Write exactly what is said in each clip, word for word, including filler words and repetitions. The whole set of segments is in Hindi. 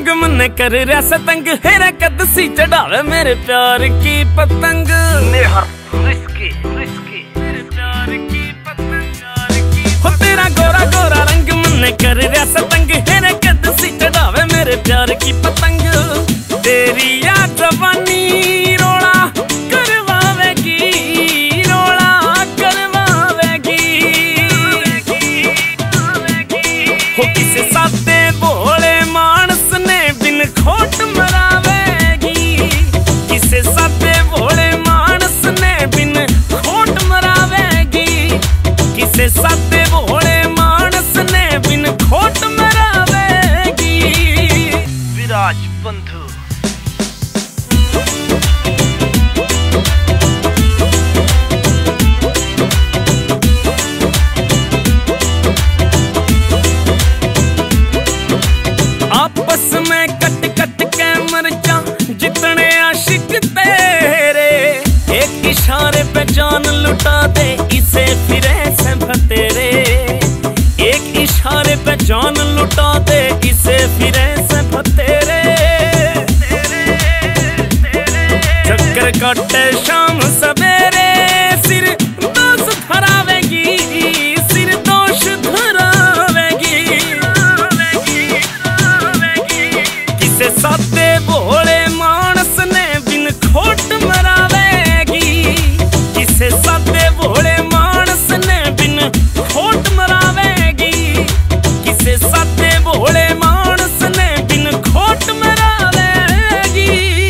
रंग मन कर रहा सतंग, हेरा कद सी चढ़ावे मेरे प्यार की पतंग। रिस्की रिस्की मेरे प्यार की पतंग, हो तेरा गोरा गोरा रंग मन कर रहा सतंग, हेरा कद सी चढ़ावे मेरे प्यार की पतंग। तेरी याद जवानी रोला करवावेगी, रोला करवावेगी, हो किसे साथे भोले मानस ने बिन खोट मरावेगी, किसे साथे भोले मानस ने बिन खोट मरावेगी, किसे साथे भोले मानस ने बिन खोट मरावेगी। विराज बंधु आपस में कट कट के मर जा जितने आशिक तेरे, एक इशारे पे जान लुटा दे इसे फिरे से भतेरे, एक इशारे पे जान लुटा दे इसे फिरे से भतेरे। चक्कर काटे शाम सवेरे, सिर दोष धरावेगी, सिर दोष धरावेगी, किसे साथे भोले मानस ने बिन खोट मरावेगी, किसे साथे भोले मानस ने बिन खोट मरावेगी, किसे साथे भोले मानस ने बिन खोट मरावेगी।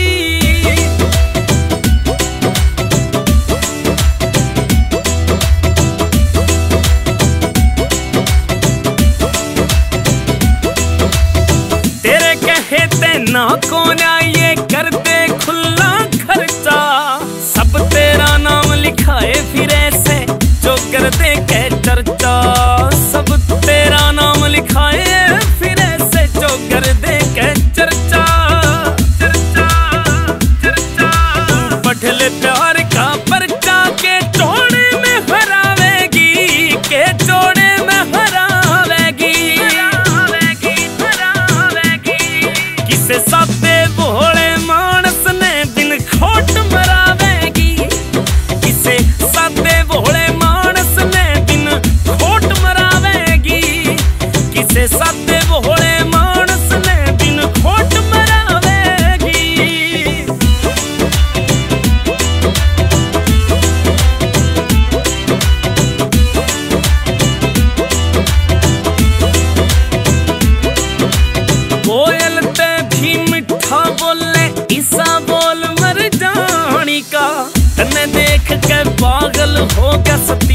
तेरे कहे ते ना कौन ये करते खुला खर्चा, सब तेरा नाम लिखाए फिर ऐसे जो कर दे के चर्चा, सब तेरा नाम लिखाए फिर ऐसे जो कर दे के चर्चा, चर्चा चर्चा। तू पढ़ ले प्यार का पर्चा, के चौड़े में हरावेगी, के चौड़े में हरावेगी, किसे साथे भोले मानस ने बिन खोट मरावेगी, किसे साथे भोले मानस ने बिन खोट मरावेगी, किसे साथे भोले मानस ने बिन खोट मरावेगी। कोयल ते भी मिठा बोले ईसा बोल मर जानी का, तन्ने देख के पागल हो गया